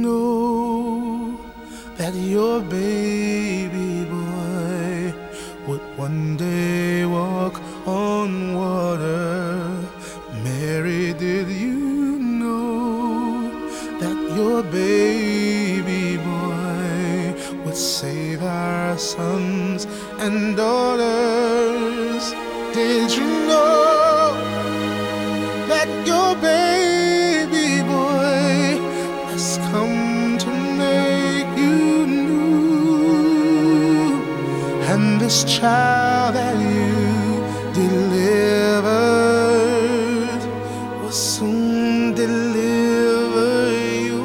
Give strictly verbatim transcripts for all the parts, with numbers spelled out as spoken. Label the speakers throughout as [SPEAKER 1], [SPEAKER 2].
[SPEAKER 1] know that your baby boy would one day walk on water? Mary, did you know that your baby boy would save our sons and daughters? Did you know that your baby boy has come to make you new? And this child that you delivered will soon deliver you.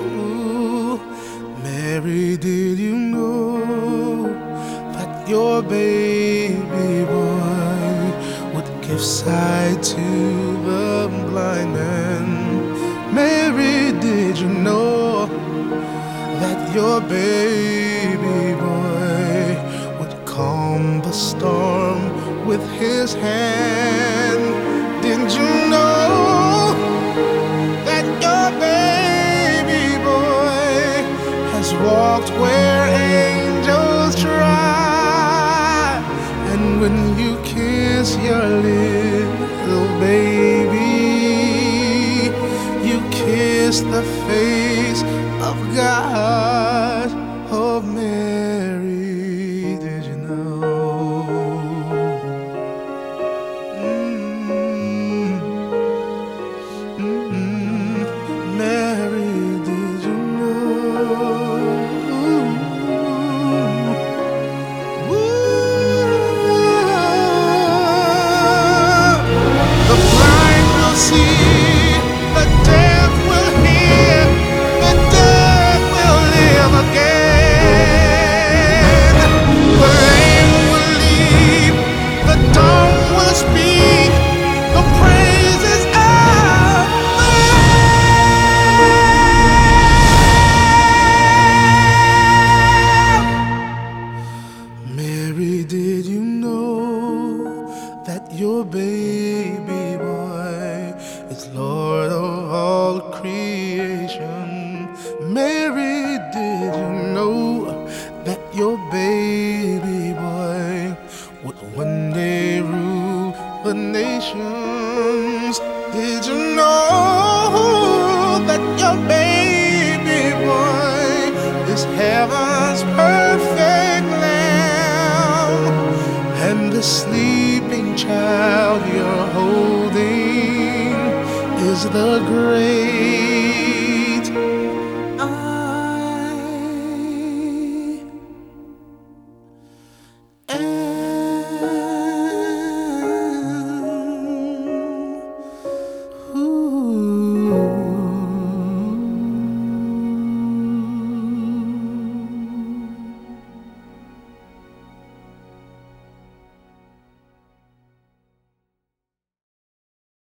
[SPEAKER 1] Mary, did you know that your baby boy would give sight to the blind man? Mary, did you know that your baby boy would calm the storm with his hand? Did you know that your baby boy has walked where angels try? And when you kiss your little baby, you kiss the face of God. Oh, Mary, did you know? Mm-hmm. Mm-hmm. Mary, did you know? The blind will see, the deaf will hear, the dead will live again. The lame will leap, the dumb will speak, the praises of the Lamb. Mary, did you know that your baby boy is Lord of all creation? Mary, did you know that your baby boy would one day rule the nations? Did you know that your baby boy is heaven's perfect lamb? And the sleeping child you're holding is the great